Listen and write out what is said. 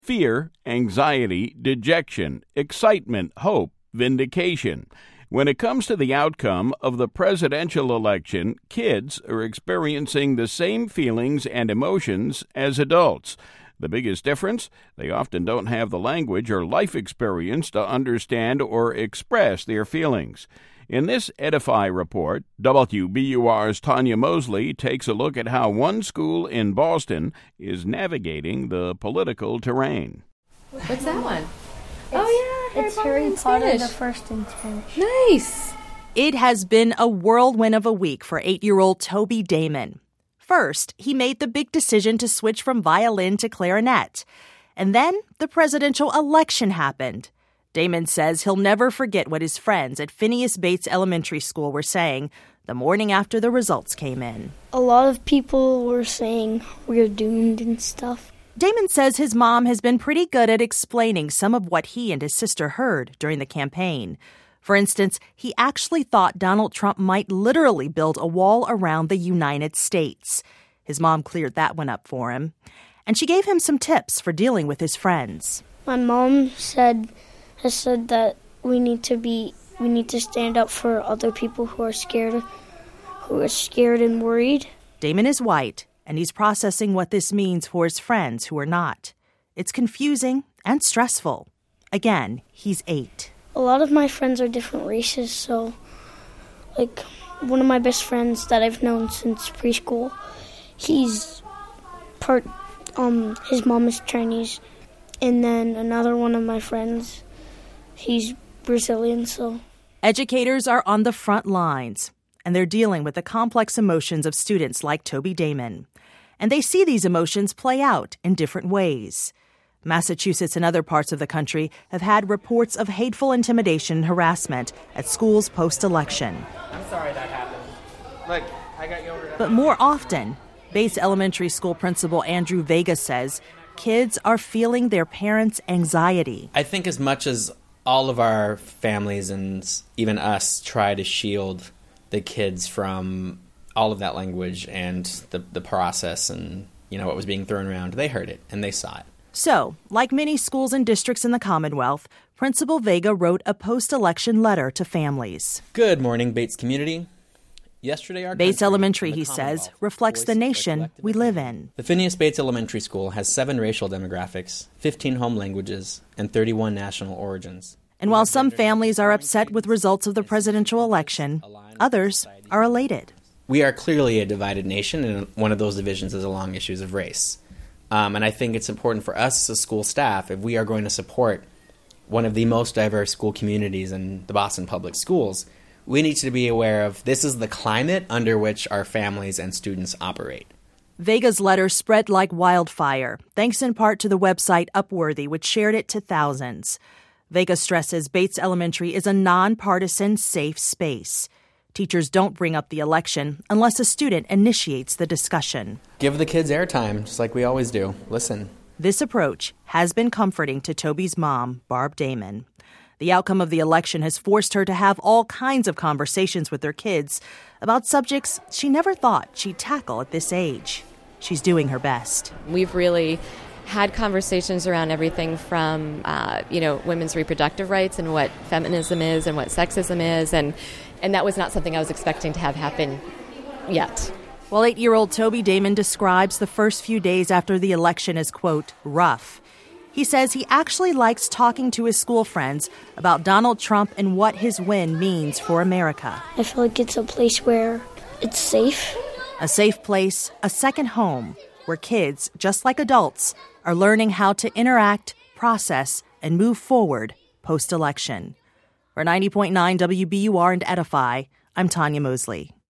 fear, anxiety, dejection, excitement, hope, vindication. When it comes to the outcome of the presidential election, kids are experiencing the same feelings and emotions as adults. The biggest difference? They often don't have the language or life experience to understand or express their feelings. In this Edify report, WBUR's Tanya Mosley takes a look at how one school in Boston is navigating the political terrain. What's that one? It's Harry Potter, the first in Spanish. Nice. It has been a whirlwind of a week for 8-year-old Toby Damon. First, he made the big decision to switch from violin to clarinet. And then the presidential election happened. Damon says he'll never forget what his friends at Phineas Bates Elementary School were saying the morning after the results came in. A lot of people were saying we're doomed and stuff. Damon says his mom has been pretty good at explaining some of what he and his sister heard during the campaign. For instance, he actually thought Donald Trump might literally build a wall around the United States. His mom cleared that one up for him. And she gave him some tips for dealing with his friends. My mom has said that we need to stand up for other people who are scared and worried. Damon is white, and he's processing what this means for his friends who are not. It's confusing and stressful. Again, he's 8. A lot of my friends are different races, so, one of my best friends that I've known since preschool, he's his mom is Chinese, and then another one of my friends, he's Brazilian, so. Educators are on the front lines, and they're dealing with the complex emotions of students like Toby Damon. And they see these emotions play out in different ways. Massachusetts and other parts of the country have had reports of hateful intimidation and harassment at schools post-election. I'm sorry that happened. Look, I got yogurt. But more often, Bates Elementary School Principal Andrew Vega says kids are feeling their parents' anxiety. I think as much as all of our families and even us try to shield the kids from all of that language and the process and, what was being thrown around, they heard it and they saw it. So, like many schools and districts in the Commonwealth, Principal Vega wrote a post-election letter to families. Good morning, Bates community. Yesterday, our Bates Elementary, he says, reflects the nation we live in. The Phineas Bates Elementary School has 7 racial demographics, 15 home languages, and 31 national origins. And while some families are upset with results of the presidential election, others are elated. We are clearly a divided nation, and one of those divisions is along issues of race. And I think it's important for us as school staff, if we are going to support one of the most diverse school communities in the Boston Public Schools, we need to be aware of this is the climate under which our families and students operate. Vega's letter spread like wildfire, thanks in part to the website Upworthy, which shared it to thousands. Vega stresses Bates Elementary is a nonpartisan, safe space. Teachers don't bring up the election unless a student initiates the discussion. Give the kids airtime, just like we always do. Listen. This approach has been comforting to Toby's mom, Barb Damon. The outcome of the election has forced her to have all kinds of conversations with her kids about subjects she never thought she'd tackle at this age. She's doing her best. We've really had conversations around everything from, women's reproductive rights and what feminism is and what sexism is, and that was not something I was expecting to have happen yet. Well, 8-year-old Toby Damon describes the first few days after the election as, quote, rough. He says he actually likes talking to his school friends about Donald Trump and what his win means for America. I feel like it's a place where it's safe. A safe place, a second home, where kids, just like adults, are learning how to interact, process, and move forward post-election. For 90.9 WBUR and Edify, I'm Tanya Mosley.